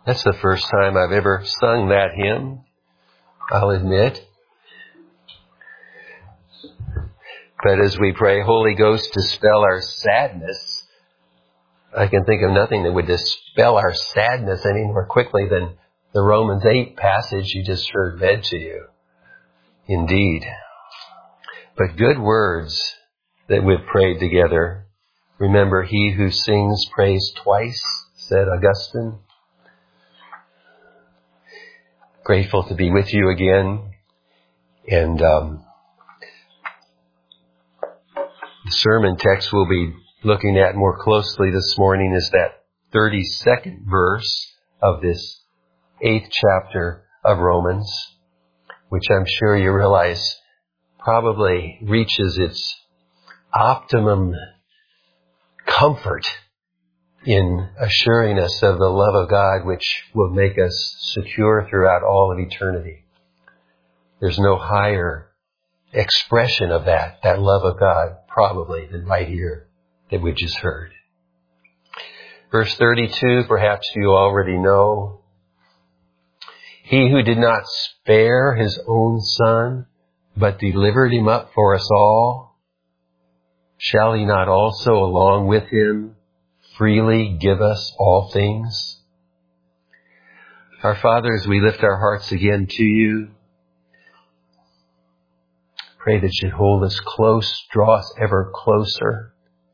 That's the first time I've ever sung that hymn, I'll admit. But as we pray, Holy Ghost, dispel our sadness, I can think of nothing that would dispel our sadness any more quickly than the Romans 8 passage you just heard read to you. Indeed. But good words that we've prayed together. Remember, he who sings prays twice, said Augustine. Grateful to be with you again. And the sermon text we'll be looking at more closely this morning is that 32nd verse of this 8th chapter of Romans, which I'm sure you realize probably reaches its optimum comfort in assuring us of the love of God, which will make us secure throughout all of eternity. There's no higher expression of that love of God, probably, than right here that we just heard. Verse 32, perhaps you already know. He who did not spare his own son, but delivered him up for us all, shall he not also, along with him, freely give us all things? Our Father, as we lift our hearts again to you, pray that you'd hold us close, draw us ever closer.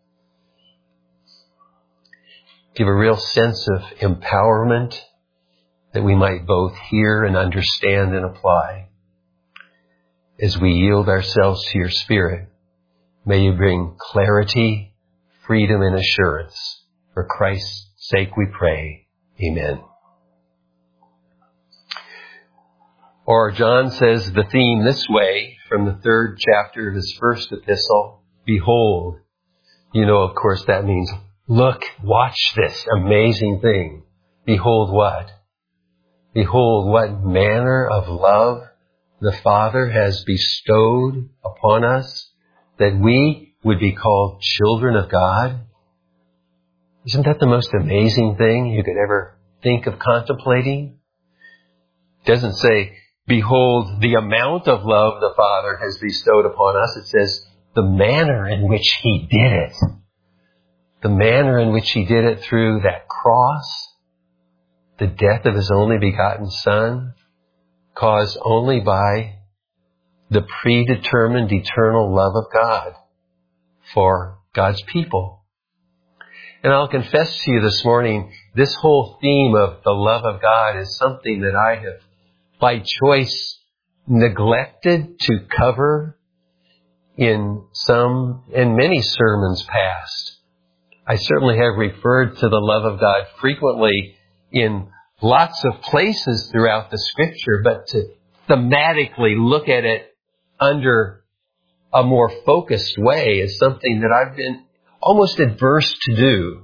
Give a real sense of empowerment that we might both hear and understand and apply. As we yield ourselves to your Spirit, may you bring clarity, freedom, and assurance. For Christ's sake we pray. Amen. Or John says the theme this way from the 3rd chapter of his first epistle. Behold. You know, of course, that means look, watch this amazing thing. Behold what? Behold what manner of love the Father has bestowed upon us, that we would be called children of God. Isn't that the most amazing thing you could ever think of contemplating? It doesn't say, behold the amount of love the Father has bestowed upon us. It says the manner in which he did it. The manner in which he did it through that cross, the death of his only begotten Son, caused only by the predetermined eternal love of God for God's people. And I'll confess to you this morning, this whole theme of the love of God is something that I have, by choice, neglected to cover in many sermons past. I certainly have referred to the love of God frequently in lots of places throughout the Scripture, but to thematically look at it under a more focused way is something that I've been almost adverse to do.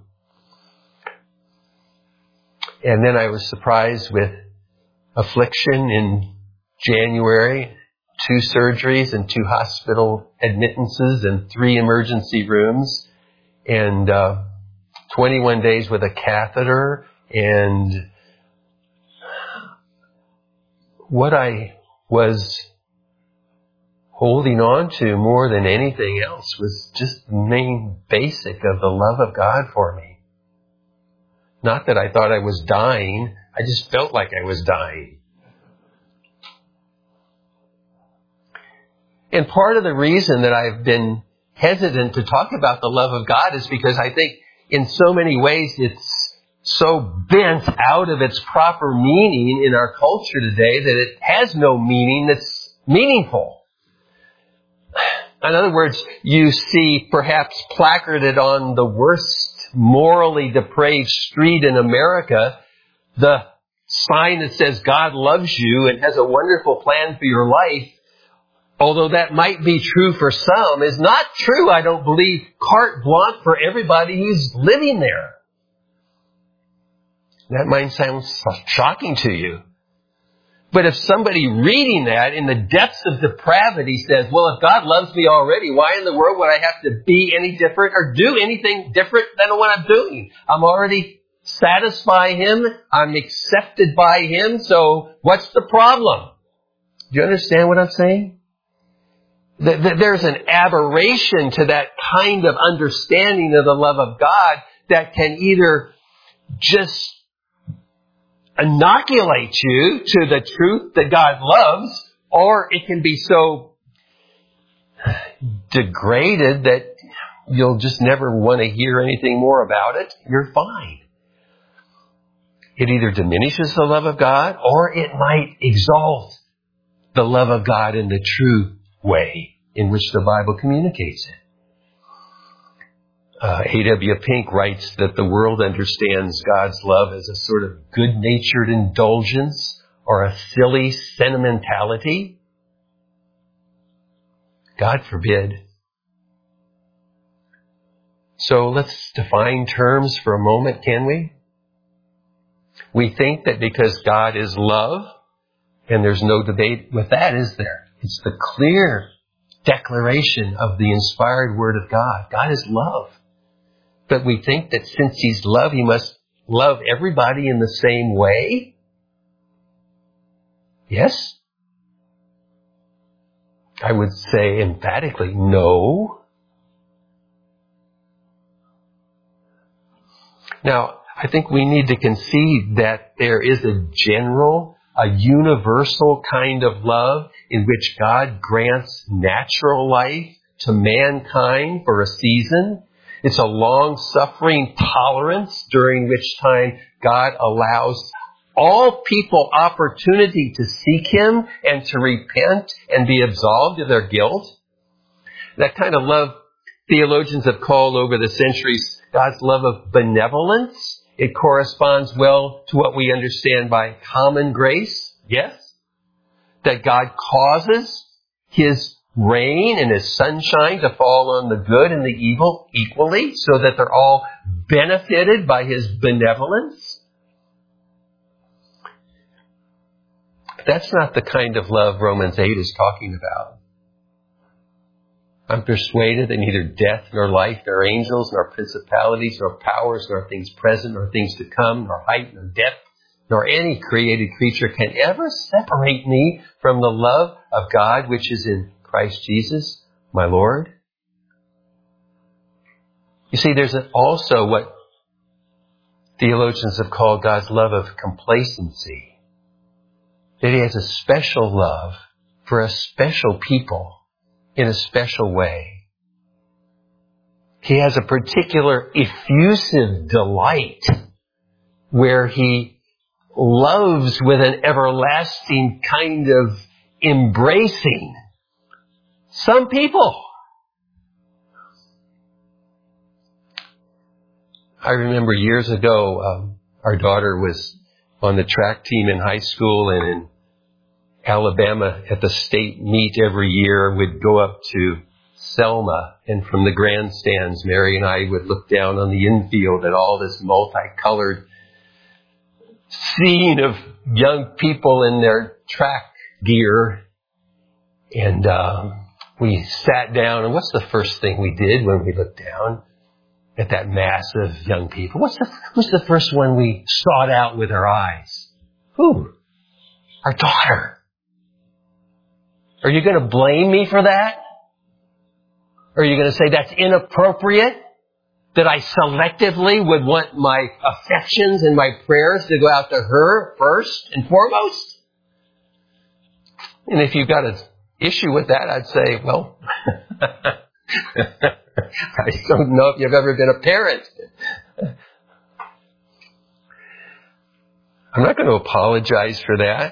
And then I was surprised with affliction in January, 2 surgeries and 2 hospital admittances and 3 emergency rooms, and 21 days with a catheter. And what I was holding on to more than anything else was just the main basic of the love of God for me. Not that I thought I was dying. I just felt like I was dying. And part of the reason that I've been hesitant to talk about the love of God is because I think in so many ways it's so bent out of its proper meaning in our culture today that it has no meaning that's meaningful. In other words, you see perhaps placarded on the worst morally depraved street in America, the sign that says God loves you and has a wonderful plan for your life. Although that might be true for some, is not true, I don't believe, carte blanche for everybody who's living there. That might sound shocking to you. But if somebody reading that in the depths of depravity says, well, if God loves me already, why in the world would I have to be any different or do anything different than what I'm doing? I'm already satisfy Him. I'm accepted by Him. So what's the problem? Do you understand what I'm saying? There's an aberration to that kind of understanding of the love of God that can either just inoculate you to the truth that God loves, or it can be so degraded that you'll just never want to hear anything more about it. You're fine. It either diminishes the love of God, or it might exalt the love of God in the true way in which the Bible communicates it. A.W. Pink writes that the world understands God's love as a sort of good-natured indulgence or a silly sentimentality. God forbid. So let's define terms for a moment, can we? We think that because God is love, and there's no debate with that, is there? It's the clear declaration of the inspired Word of God. God is love. But we think that since He's love, He must love everybody in the same way? Yes? I would say emphatically, no. Now, I think we need to concede that there is a general, a universal kind of love in which God grants natural life to mankind for a season. It's a long-suffering tolerance during which time God allows all people opportunity to seek Him and to repent and be absolved of their guilt. That kind of love theologians have called over the centuries God's love of benevolence. It corresponds well to what we understand by common grace. Yes? That God causes His rain and His sunshine to fall on the good and the evil equally, so that they're all benefited by His benevolence. But that's not the kind of love Romans 8 is talking about. I'm persuaded that neither death, nor life, nor angels, nor principalities, nor powers, nor things present, nor things to come, nor height, nor depth, nor any created creature can ever separate me from the love of God which is in Christ Jesus, my Lord. You see, there's also what theologians have called God's love of complacency. That He has a special love for a special people in a special way. He has a particular effusive delight where He loves with an everlasting kind of embracing some people. I remember years ago, our daughter was on the track team in high school, and in Alabama at the state meet every year would go up to Selma, and from the grandstands, Mary and I would look down on the infield at all this multicolored scene of young people in their track gear. And we sat down, and what's the first thing we did when we looked down at that mass of young people? What's the first one we sought out with our eyes? Who? Our daughter. Are you going to blame me for that? Or are you going to say that's inappropriate? That I selectively would want my affections and my prayers to go out to her first and foremost? And if you've got an issue with that, I'd say, well, I don't know if you've ever been a parent. I'm not going to apologize for that.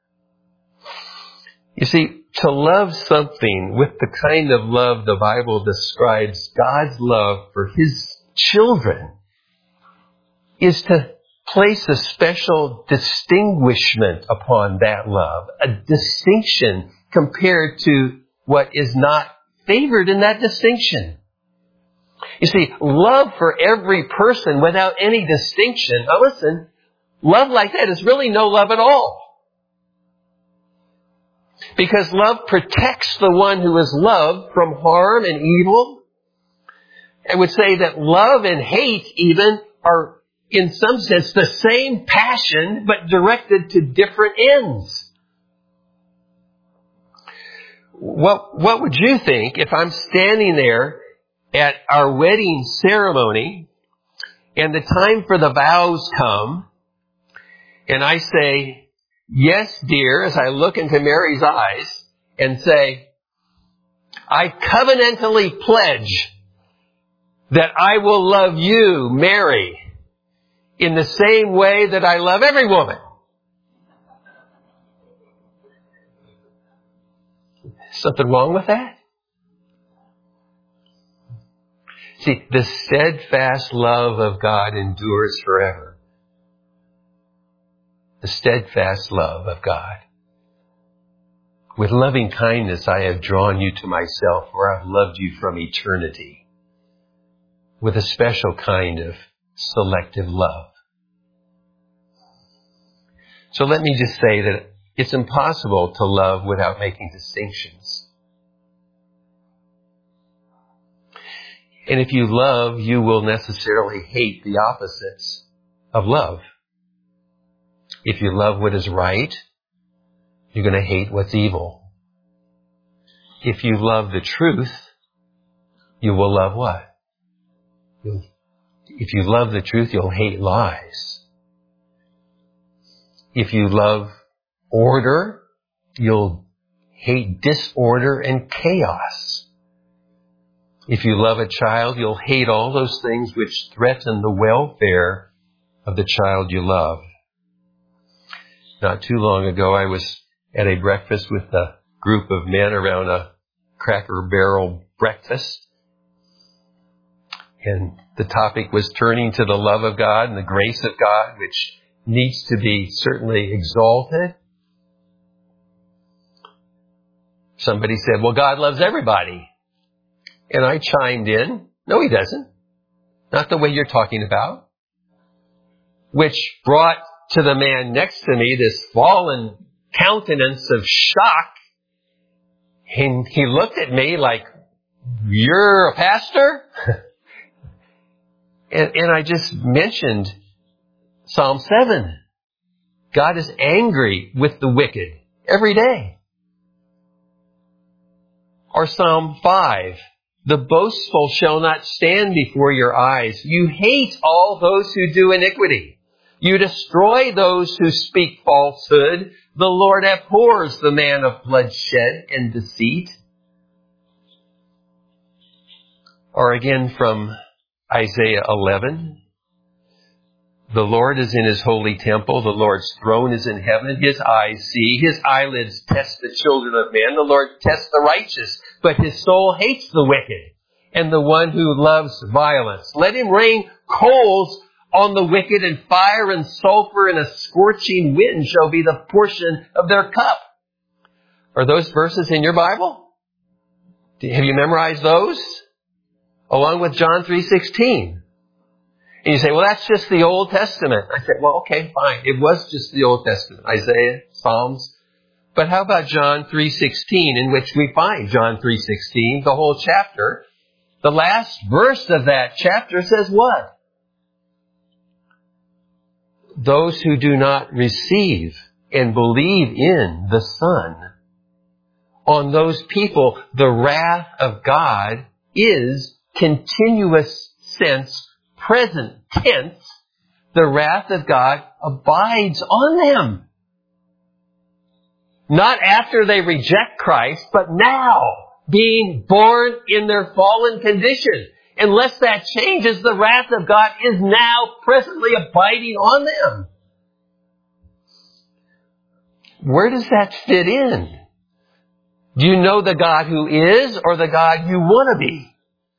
You see, to love something with the kind of love the Bible describes God's love for His children is to place a special distinguishment upon that love, a distinction compared to what is not favored in that distinction. You see, love for every person without any distinction. Now listen, love like that is really no love at all. Because love protects the one who is loved from harm and evil. I would say that love and hate even are in some sense, the same passion, but directed to different ends. What would you think if I'm standing there at our wedding ceremony and the time for the vows come and I say, yes, dear, as I look into Mary's eyes and say, I covenantally pledge that I will love you, Mary, in the same way that I love every woman. Something wrong with that? See, the steadfast love of God endures forever. The steadfast love of God. With loving kindness I have drawn you to myself, for I've loved you from eternity. With a special kind of selective love. So let me just say that it's impossible to love without making distinctions. And if you love, you will necessarily hate the opposites of love. If you love what is right, you're going to hate what's evil. If you love the truth, you will love what? If you love the truth, you'll hate lies. If you love order, you'll hate disorder and chaos. If you love a child, you'll hate all those things which threaten the welfare of the child you love. Not too long ago, I was at a breakfast with a group of men around a Cracker Barrel breakfast. And the topic was turning to the love of God and the grace of God, which needs to be certainly exalted. Somebody said, well, God loves everybody. And I chimed in, no, He doesn't. Not the way you're talking about. Which brought to the man next to me this fallen countenance of shock. And he looked at me like, you're a pastor? And I just mentioned Psalm 7. God is angry with the wicked every day. Or Psalm 5. The boastful shall not stand before your eyes. You hate all those who do iniquity. You destroy those who speak falsehood. The Lord abhors the man of bloodshed and deceit. Or again from Isaiah 11. The Lord is in His holy temple. The Lord's throne is in heaven. His eyes see. His eyelids test the children of men. The Lord tests the righteous, but His soul hates the wicked and the one who loves violence. Let Him rain coals on the wicked, and fire and sulfur and a scorching wind shall be the portion of their cup. Are those verses in your Bible? Have you memorized those? Along with John 3:16. And you say, well, that's just the Old Testament. I said, well, okay, fine. It was just the Old Testament. Isaiah, Psalms. But how about John 3:16, in which we find John 3:16, the whole chapter? The last verse of that chapter says what? Those who do not receive and believe in the Son, on those people, the wrath of God is continuous sense, present tense. The wrath of God abides on them. Not after they reject Christ, but now, being born in their fallen condition. Unless that changes, the wrath of God is now presently abiding on them. Where does that fit in? Do you know the God who is, or the God you want to be?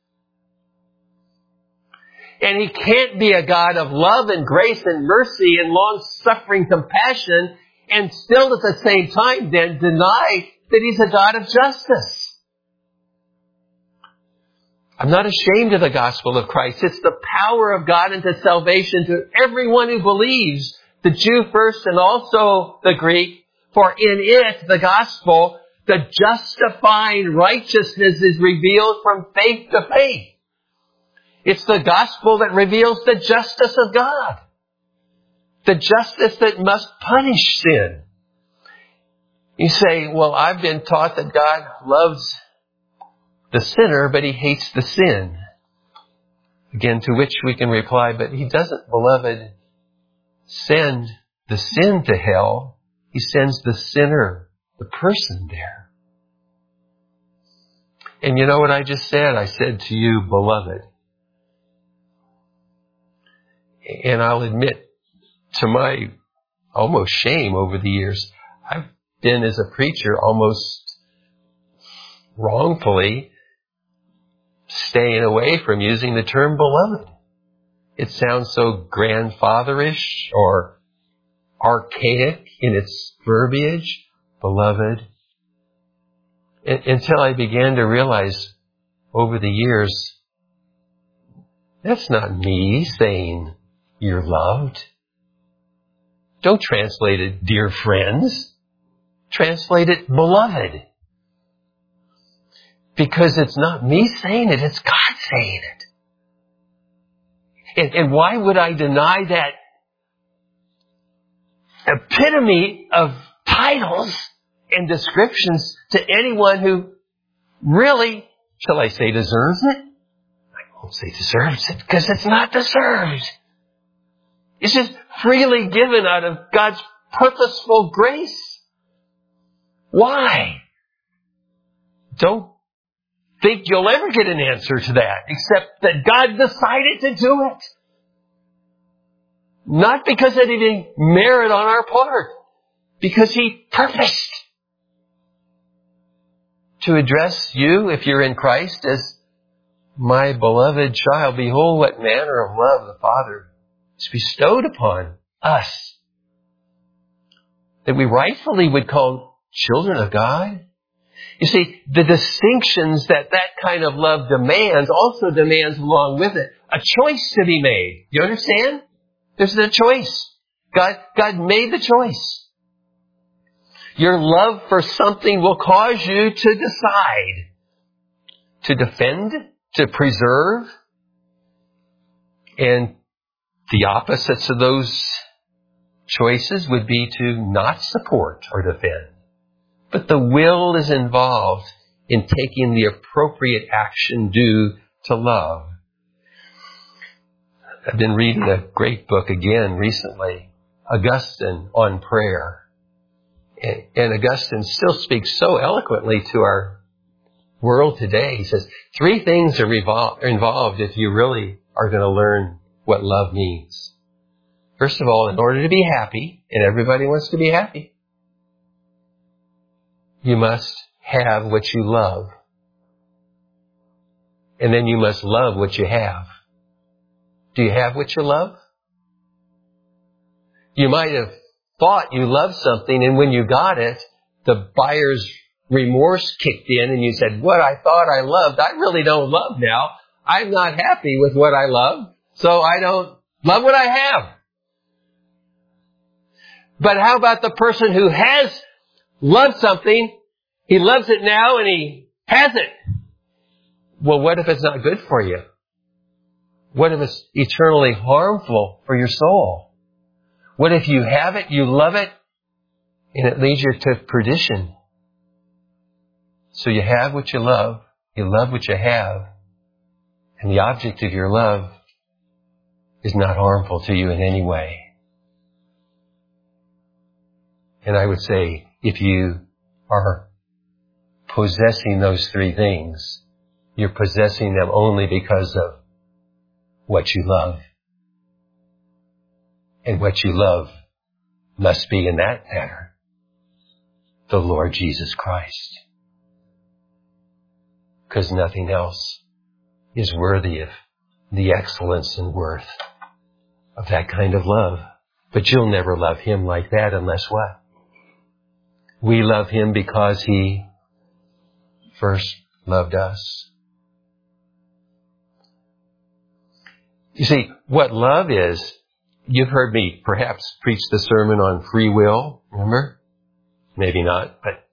And He can't be a God of love and grace and mercy and long-suffering compassion and still at the same time then deny that He's a God of justice. I'm not ashamed of the gospel of Christ. It's the power of God into salvation to everyone who believes, the Jew first and also the Greek. For in it, the gospel, the justifying righteousness is revealed from faith to faith. It's the gospel that reveals the justice of God. The justice that must punish sin. You say, well, I've been taught that God loves the sinner, but He hates the sin. Again, to which we can reply, but He doesn't, beloved, send the sin to hell. He sends the sinner, the person there. And you know what I just said? I said to you, beloved. And I'll admit, to my almost shame over the years, I've been as a preacher almost wrongfully staying away from using the term beloved. It sounds so grandfatherish or archaic in its verbiage, beloved. Until I began to realize over the years, that's not me saying you're loved. Don't translate it, dear friends. Translate it, beloved. Because it's not me saying it, it's God saying it. And why would I deny that epitome of titles and descriptions to anyone who really, shall I say, deserves it? I won't say deserves it, because it's not deserved. It's just freely given out of God's purposeful grace. Why? Don't think you'll ever get an answer to that, except that God decided to do it. Not because of any merit on our part, because He purposed to address you, if you're in Christ, as my beloved child. Behold, what manner of love the Father has bestowed upon us, that we rightfully would call children of God. You see, the distinctions that kind of love demands also demands along with it a choice to be made. You understand? There's a choice. God made the choice. Your love for something will cause you to decide, to defend, to preserve, and the opposites of those choices would be to not support or defend. But the will is involved in taking the appropriate action due to love. I've been reading a great book again recently, Augustine on Prayer. And Augustine still speaks so eloquently to our world today. He says, 3 things are involved if you really are going to learn what love means. First of all, in order to be happy, and everybody wants to be happy, you must have what you love. And then you must love what you have. Do you have what you love? You might have thought you loved something, and when you got it, the buyer's remorse kicked in and you said, what I thought I loved, I really don't love now. I'm not happy with what I love, so I don't love what I have. But how about the person who has loved something, he loves it now and he has it? Well, what if it's not good for you? What if it's eternally harmful for your soul? What if you have it, you love it, and it leads you to perdition? So you have what you love what you have, and the object of your love is not harmful to you in any way. And I would say, if you are possessing those 3 things, you're possessing them only because of what you love. And what you love must be, in that matter, the Lord Jesus Christ. Because nothing else is worthy of the excellence and worth of that kind of love. But you'll never love Him like that unless what? We love Him because He first loved us. You see, what love is, you've heard me perhaps preach the sermon on free will, remember? Maybe not, but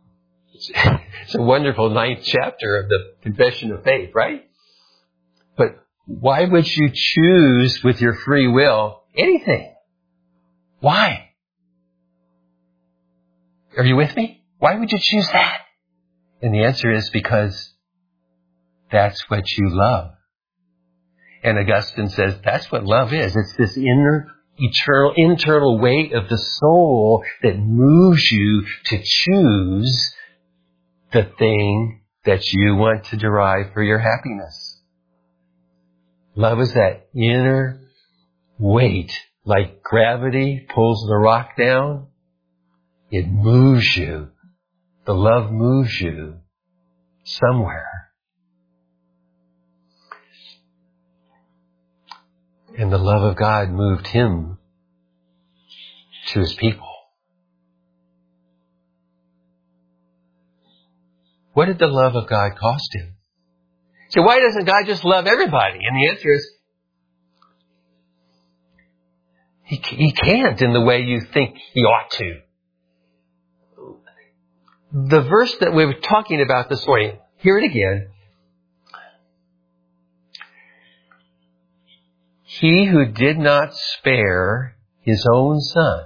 it's a wonderful 9th chapter of the Confession of Faith, right? But Why would you choose with your free will anything? Why? Are you with me? Why would you choose that? And the answer is because that's what you love. And Augustine says that's what love is. It's this internal weight of the soul that moves you to choose the thing that you want to derive for your happiness. Love is that inner weight, like gravity pulls the rock down. It moves you. The love moves you somewhere. And the love of God moved him to his people. What did the love of God cost him? So why doesn't God just love everybody? And the answer is, He can't in the way you think He ought to. The verse that we were talking about this morning, hear it again. He who did not spare His own Son,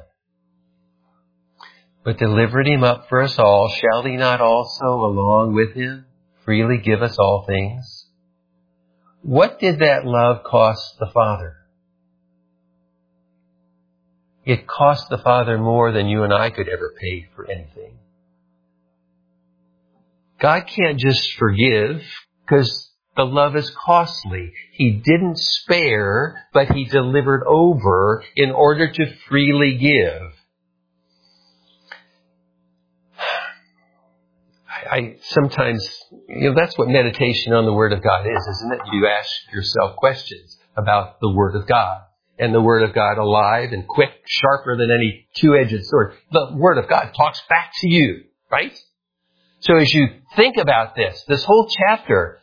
but delivered Him up for us all, shall He not also, along with Him, freely give us all things? What did that love cost the Father? It cost the Father more than you and I could ever pay for anything. God can't just forgive because the love is costly. He didn't spare, but He delivered over in order to freely give. I sometimes, that's what meditation on the Word of God is, isn't it? You ask yourself questions about the Word of God. And the Word of God alive and quick, sharper than any two-edged sword. The Word of God talks back to you, right? So as you think about this whole chapter,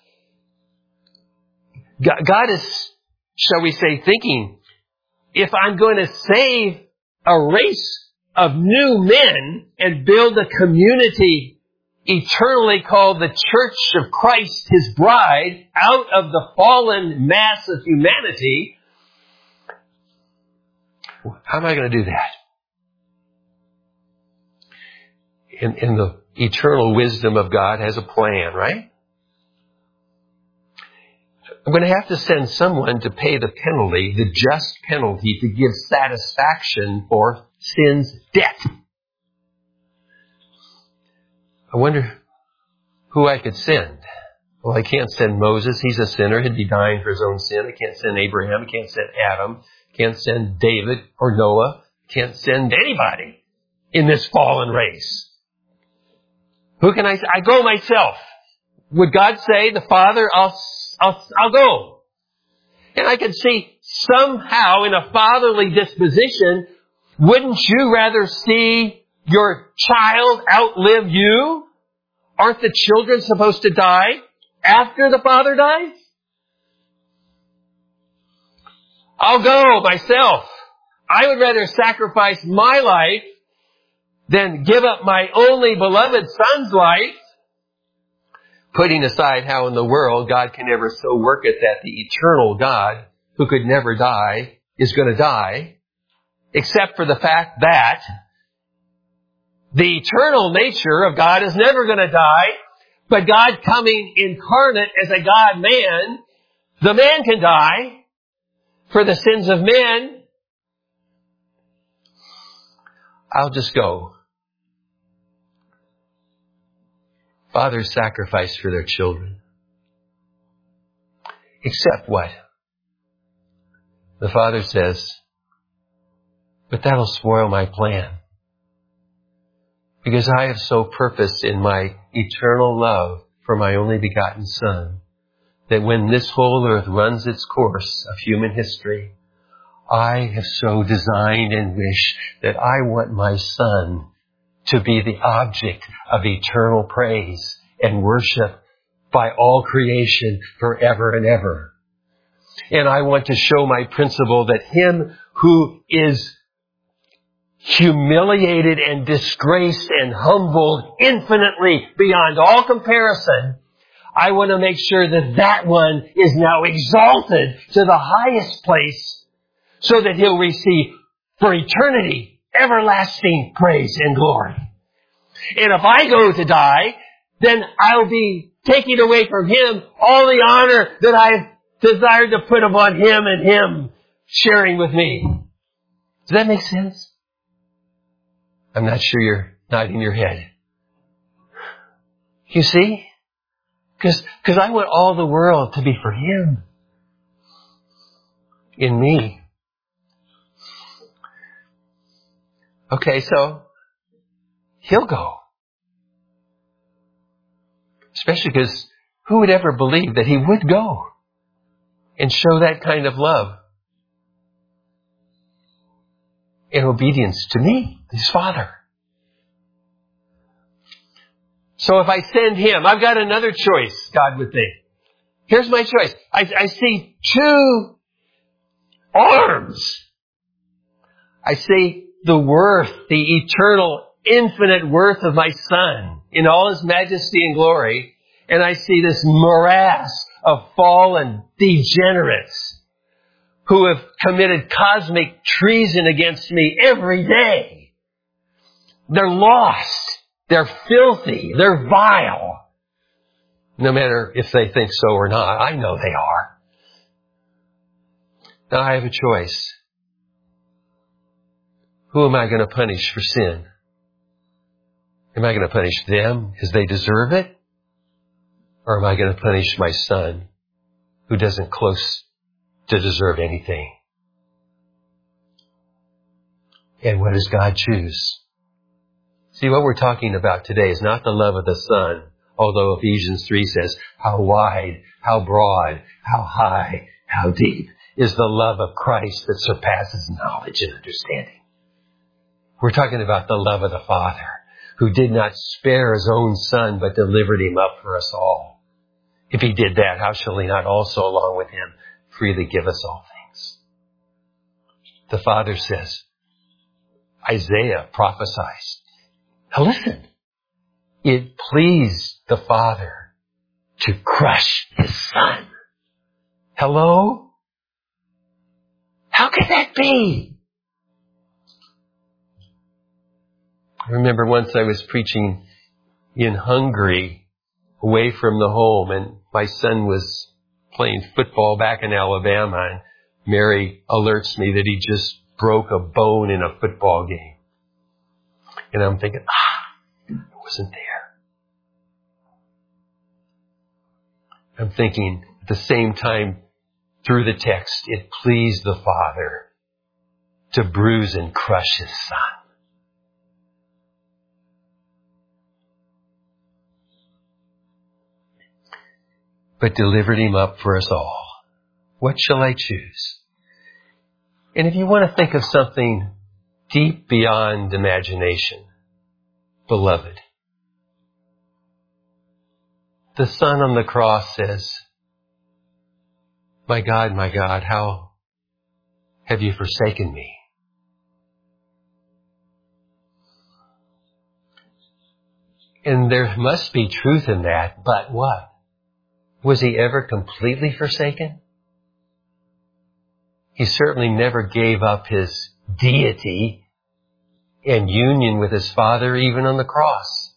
God is, shall we say, thinking, if I'm going to save a race of new men and build a community eternally called the Church of Christ, His bride, out of the fallen mass of humanity, how am I going to do that? In the eternal wisdom of God has a plan, right? I'm going to have to send someone to pay the penalty, the just penalty, to give satisfaction for sin's debt. I wonder who I could send. Well, I can't send Moses. He's a sinner. He'd be dying for his own sin. I can't send Abraham. I can't send Adam. Can't send David or Noah. Can't send anybody in this fallen race. Who can I say? I go myself. Would God say, the Father, I'll go? And I could see somehow in a fatherly disposition, wouldn't you rather see your child outlive you? Aren't the children supposed to die after the father dies? I'll go myself. I would rather sacrifice my life than give up my only beloved son's life. Putting aside how in the world God can ever so work it that the eternal God, who could never die, is going to die, except for the fact that the eternal nature of God is never going to die, but God coming incarnate as a God-man, the man can die for the sins of men. I'll just go. Fathers sacrifice for their children. Except what? The Father says, but that'll spoil my plan. Because I have so purposed in my eternal love for my only begotten Son, that when this whole earth runs its course of human history, I have so designed and wished that I want my Son to be the object of eternal praise and worship by all creation forever and ever. And I want to show my principle that Him who is humiliated and disgraced and humbled infinitely beyond all comparison, I want to make sure that that one is now exalted to the highest place so that he'll receive for eternity everlasting praise and glory. And if I go to die, then I'll be taking away from him all the honor that I've desired to put upon him and him sharing with me. Does that make sense? I'm not sure you're nodding your head. You see? Because I want all the world to be for him. In me. Okay, so he'll go. Especially because who would ever believe that he would go and show that kind of love in obedience to me, his Father? So if I send him, I've got another choice, God would think. Here's my choice. I see two arms. I see the worth, the eternal, infinite worth of my Son in all his majesty and glory. And I see this morass of fallen degenerates who have committed cosmic treason against me every day. They're lost. They're filthy. They're vile. No matter if they think so or not, I know they are. Now I have a choice. Who am I going to punish for sin? Am I going to punish them because they deserve it? Or am I going to punish my Son who doesn't close to deserve anything? And what does God choose? See, what we're talking about today is not the love of the Son, although Ephesians 3 says, how wide, how broad, how high, how deep is the love of Christ that surpasses knowledge and understanding. We're talking about the love of the Father, who did not spare his own Son, but delivered him up for us all. If he did that, how shall he not also, along with him, freely give us all things? The Father says, Isaiah prophesies. Now listen, it pleased the Father to crush his Son. Hello? How could that be? I remember once I was preaching in Hungary, away from the home, and my son was playing football back in Alabama, and Mary alerts me that he just broke a bone in a football game. And I'm thinking, it wasn't there. I'm thinking at the same time through the text, it pleased the Father to bruise and crush his Son. But delivered him up for us all. What shall I choose? And if you want to think of something deep beyond imagination, beloved, the Son on the cross says, my God, how have you forsaken me? And there must be truth in that, but what? Was he ever completely forsaken? He certainly never gave up his deity and union with his Father even on the cross.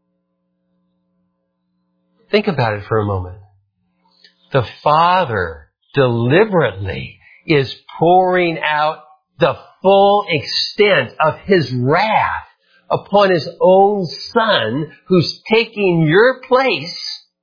Think about it for a moment. The Father deliberately is pouring out the full extent of his wrath upon his own Son who's taking your place.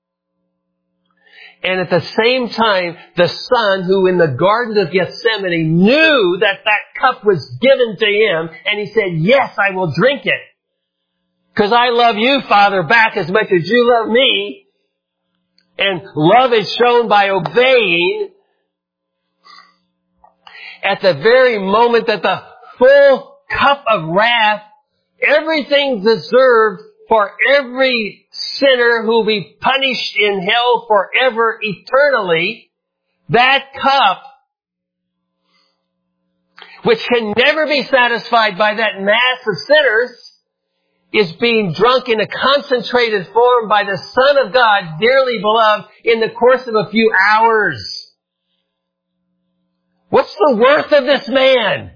And at the same time, the Son who in the Garden of Gethsemane knew that that cup was given to him, and he said, yes, I will drink it. Because I love you, Father, back as much as you love me. And love is shown by obeying. At the very moment that the full cup of wrath, everything deserved for every sinner who will be punished in hell forever, eternally, that cup, which can never be satisfied by that mass of sinners, is being drunk in a concentrated form by the Son of God, dearly beloved, in the course of a few hours. What's the worth of this man?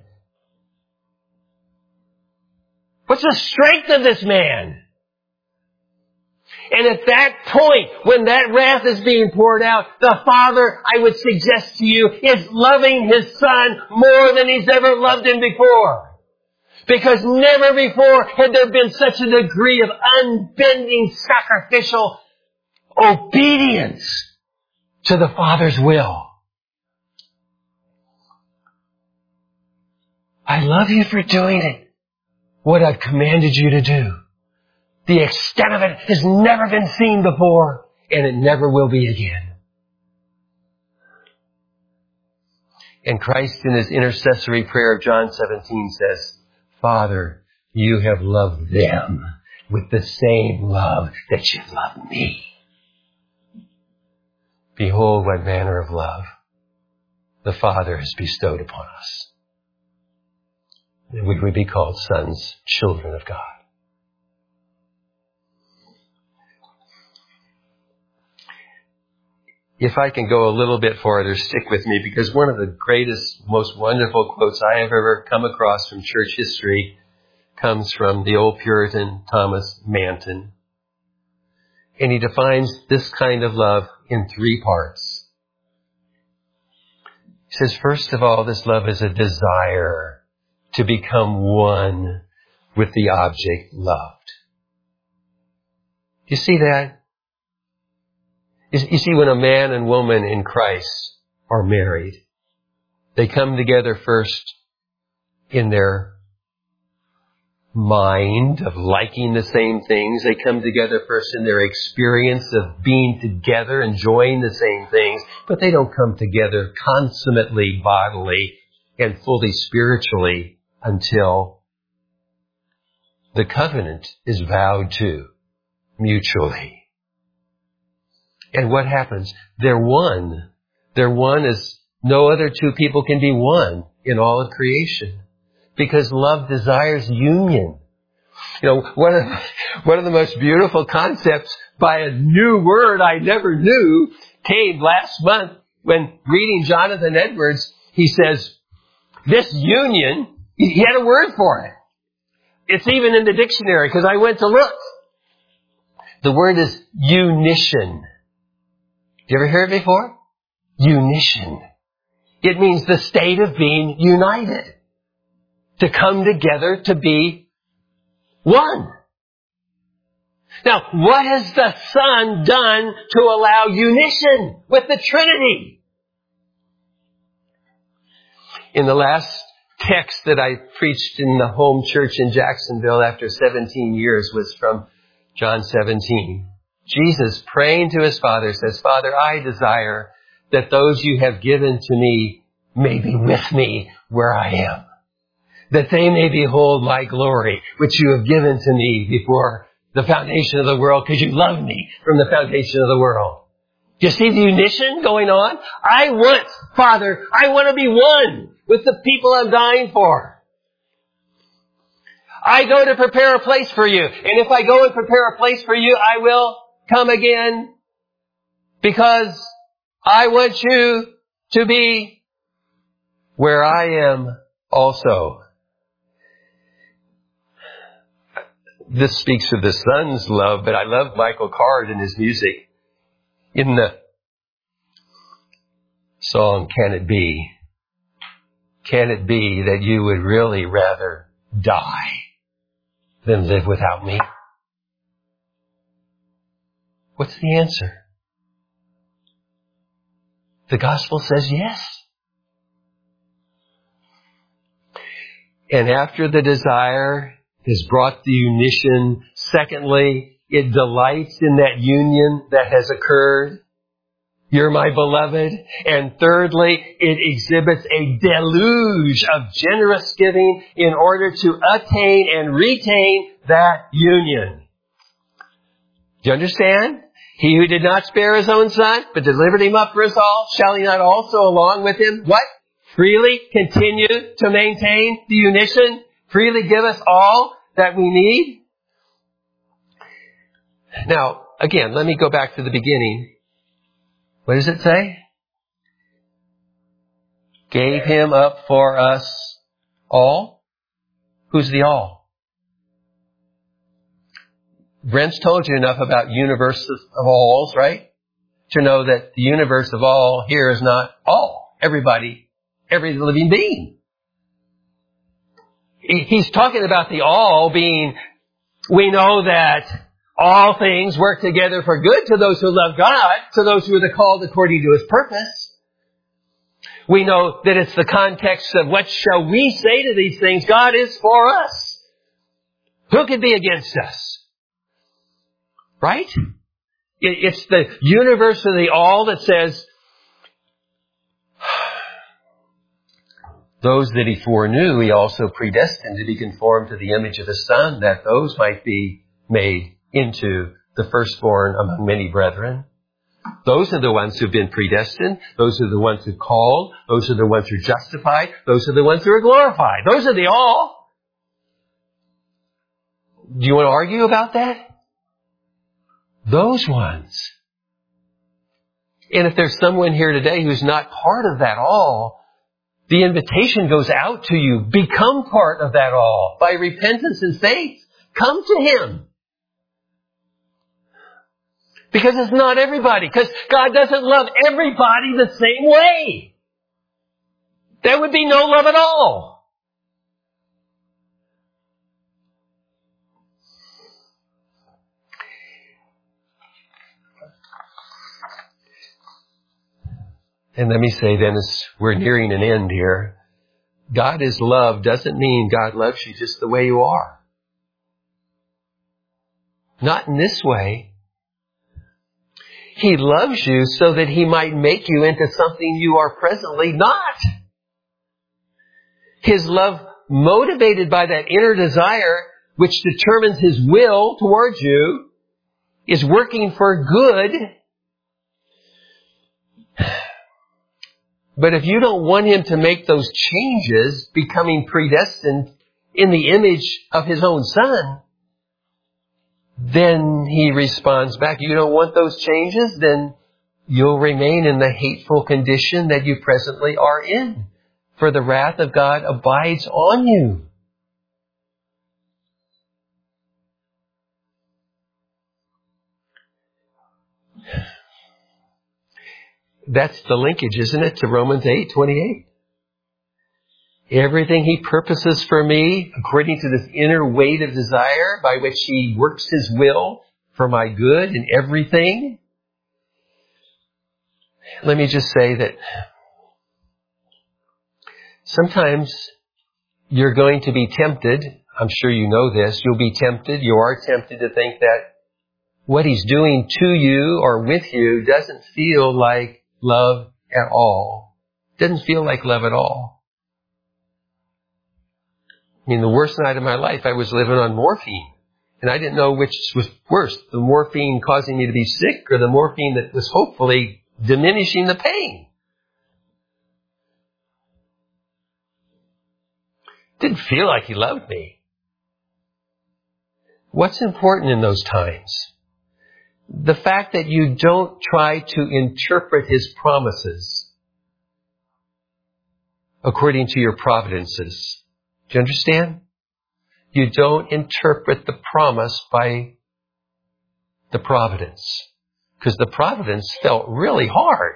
What's the strength of this man? And at that point, when that wrath is being poured out, the Father, I would suggest to you, is loving His Son more than He's ever loved Him before. Because never before had there been such a degree of unbending sacrificial obedience to the Father's will. I love you for doing it, what I've commanded you to do. The extent of it has never been seen before, and it never will be again. And Christ in His intercessory prayer of John 17 says, Father, you have loved them with the same love that you've loved me. Behold what manner of love the Father has bestowed upon us, that we would be called sons, children of God. If I can go a little bit farther, stick with me, because one of the greatest, most wonderful quotes I have ever come across from church history comes from the old Puritan Thomas Manton. And he defines this kind of love in 3 parts. He says, first of all, this love is a desire to become one with the object loved. You see that? You see, when a man and woman in Christ are married, they come together first in their mind of liking the same things. They come together first in their experience of being together, enjoying the same things. But they don't come together consummately bodily and fully spiritually until the covenant is vowed to mutually. And what happens? They're one. They're one as no other 2 people can be one in all of creation. Because love desires union. You know, one of the most beautiful concepts by a new word I never knew came last month when reading Jonathan Edwards. He says, this union, he had a word for it. It's even in the dictionary because I went to look. The word is unition. You ever heard it before? Unition. It means the state of being united. To come together to be one. Now, what has the Son done to allow unition with the Trinity? In the last text that I preached in the home church in Jacksonville after 17 years was from John 17. Jesus, praying to His Father, says, Father, I desire that those you have given to me may be with me where I am, that they may behold my glory, which you have given to me before the foundation of the world, because you love me from the foundation of the world. Do you see the unition going on? Father, I want to be one with the people I'm dying for. I go to prepare a place for you. And if I go and prepare a place for you, I will come again, because I want you to be where I am also. This speaks of the Son's love, but I love Michael Card and his music. In the song, Can It Be that you would really rather die than live without me? What's the answer? The gospel says yes. And after the desire has brought the unition, secondly, it delights in that union that has occurred. You're my beloved. And thirdly, it exhibits a deluge of generous giving in order to attain and retain that union. Do you understand? He who did not spare His own Son, but delivered Him up for us all, shall He not also along with Him, what? Freely continue to maintain the unition? Freely give us all that we need? Now, again, let me go back to the beginning. What does it say? Gave him up for us all. Who's the all? Brent's told you enough about universe of alls, right? To know that the universe of all here is not all. Everybody, every living being. He's talking about the all being, we know that all things work together for good to those who love God, to those who are called according to His purpose. We know that it's the context of what shall we say to these things? God is for us. Who could be against us? Right? It's the universe of the all that says, those that He foreknew, He also predestined to be conformed to the image of His Son, that those might be made into the firstborn among many brethren. Those are the ones who've been predestined. Those are the ones who are called. Those are the ones who are justified. Those are the ones who are glorified. Those are the all. Do you want to argue about that? Those ones. And if there's someone here today who's not part of that all, the invitation goes out to you. Become part of that all by repentance and faith. Come to Him. Because it's not everybody. Because God doesn't love everybody the same way. There would be no love at all. And let me say then, as we're nearing an end here, God is love doesn't mean God loves you just the way you are. Not in this way. He loves you so that He might make you into something you are presently not. His love, motivated by that inner desire, which determines His will towards you, is working for good. But if you don't want Him to make those changes, becoming predestined in the image of His own Son, then He responds back, you don't want those changes? Then you'll remain in the hateful condition that you presently are in. For the wrath of God abides on you. That's the linkage, isn't it, to Romans 8:28. Everything He purposes for me, according to this inner weight of desire by which He works His will for my good in everything. Let me just say that sometimes you're going to be tempted. I'm sure you know this. You'll be tempted. You are tempted to think that what He's doing to you or with you doesn't feel like love at all. Doesn't feel like love at all. I mean, the worst night of my life, I was living on morphine. And I didn't know which was worse, the morphine causing me to be sick or the morphine that was hopefully diminishing the pain. Didn't feel like He loved me. What's important in those times? The fact that you don't try to interpret His promises according to your providences. Do you understand? You don't interpret the promise by the providence. Because the providence felt really hard.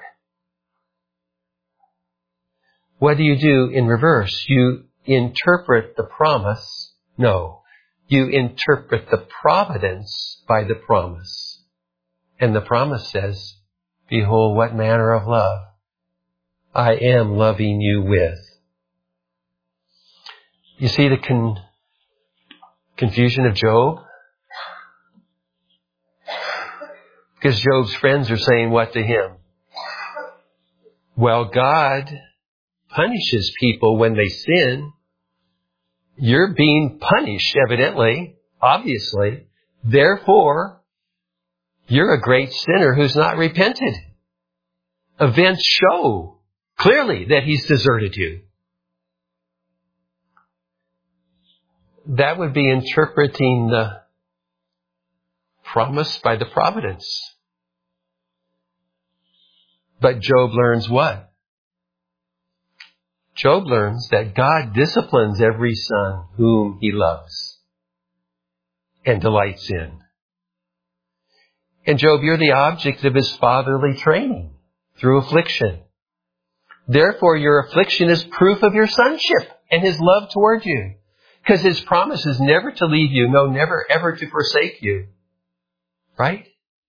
What do you do in reverse? You interpret the promise. No. You interpret the providence by the promise. And the promise says, behold, what manner of love I am loving you with. You see the confusion of Job? Because Job's friends are saying what to him? Well, God punishes people when they sin. You're being punished, evidently, obviously. Therefore, you're a great sinner who's not repented. Events show clearly that He's deserted you. That would be interpreting the promised by the providence. But Job learns what? Job learns that God disciplines every son whom he loves and delights in. And Job, you're the object of his fatherly training through affliction. Therefore, your affliction is proof of your sonship and his love toward you. Because his promise is never to leave you, no, never ever to forsake you. Right?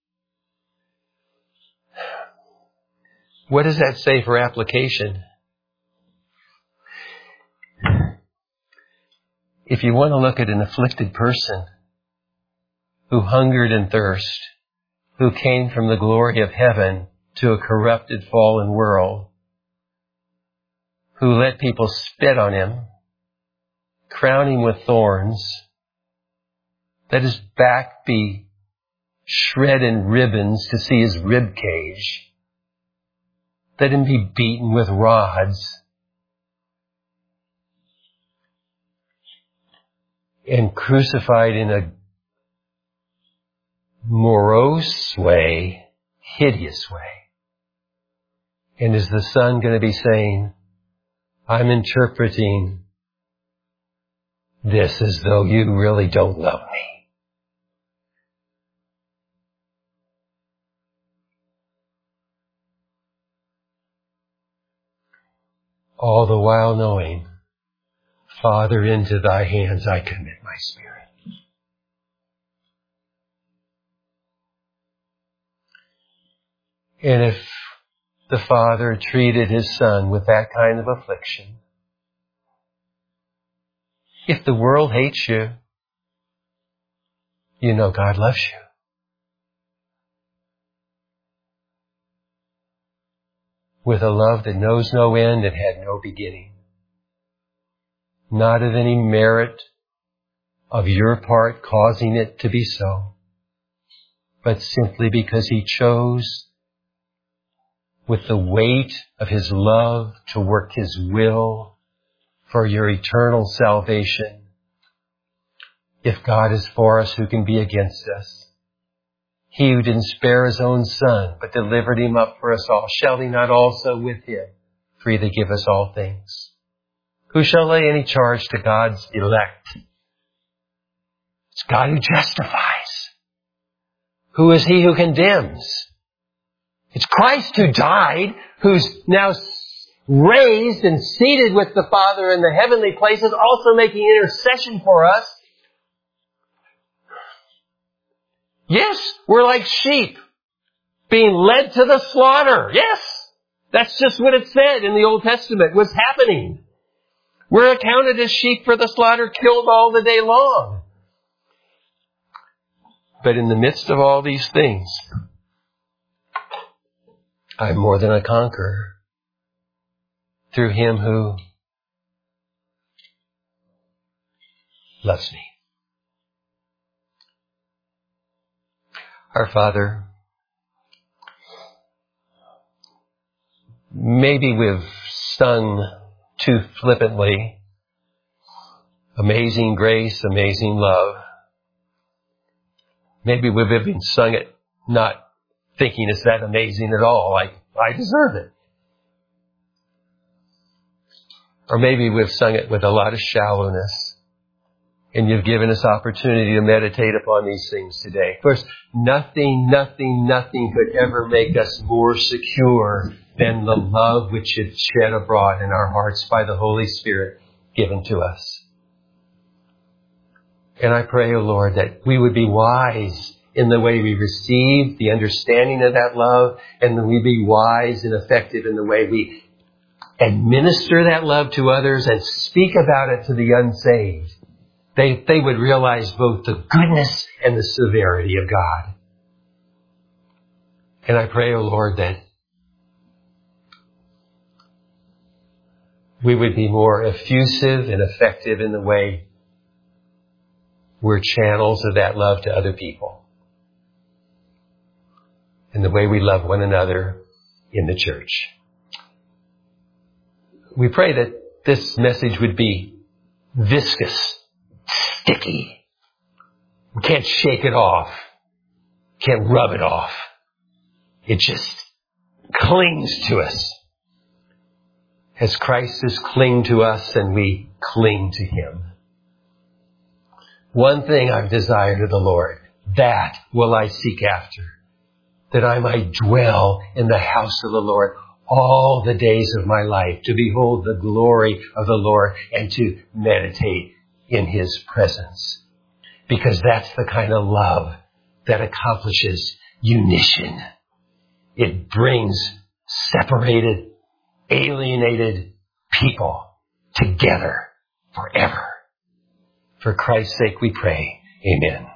What does that say for application? If you want to look at an afflicted person who hungered and thirst, who came from the glory of heaven to a corrupted, fallen world, who let people spit on him, crown him with thorns, let his back be shred in ribbons to see his rib cage, let him be beaten with rods, and crucified in a morose way, hideous way. And is the Son going to be saying, I'm interpreting this as though you really don't love me? All the while knowing, Father, into thy hands I commit my spirit. And if the Father treated his Son with that kind of affliction, if the world hates you, you know God loves you. With a love that knows no end and had no beginning. Not of any merit of your part causing it to be so, but simply because he chose with the weight of his love to work his will for your eternal salvation. If God is for us, who can be against us? He who didn't spare his own Son, but delivered him up for us all, shall he not also with him freely give us all things? Who shall lay any charge to God's elect? It's God who justifies. Who is he who condemns? It's Christ who died, who's now raised and seated with the Father in the heavenly places, also making intercession for us. Yes, we're like sheep being led to the slaughter. Yes, that's just what it said in the Old Testament was happening. We're accounted as sheep for the slaughter, killed all the day long. But in the midst of all these things, I'm more than a conqueror through him who loves me. Our Father, maybe we've sung too flippantly, amazing grace, amazing love. Maybe we've even sung it not thinking it's that amazing at all, like I deserve it. Or maybe we've sung it with a lot of shallowness, and you've given us opportunity to meditate upon these things today. Of course, nothing could ever make us more secure than the love which is shed abroad in our hearts by the Holy Spirit given to us. And I pray, O Lord, that we would be wise in the way we receive the understanding of that love, and that we be wise and effective in the way we administer that love to others and speak about it to the unsaved. They would realize both the goodness and the severity of God. And I pray, O Lord, that we would be more effusive and effective in the way we're channels of that love to other people, and the way we love one another in the church. We pray that this message would be viscous, sticky. We can't shake it off. can't rub it off. It just clings to us. As Christ has clinged to us and we cling to Him. One thing I've desired of the Lord, that will I seek after, that I might dwell in the house of the Lord all the days of my life, to behold the glory of the Lord and to meditate in His presence. Because that's the kind of love that accomplishes unition. It brings separated, alienated people together forever. For Christ's sake we pray. Amen.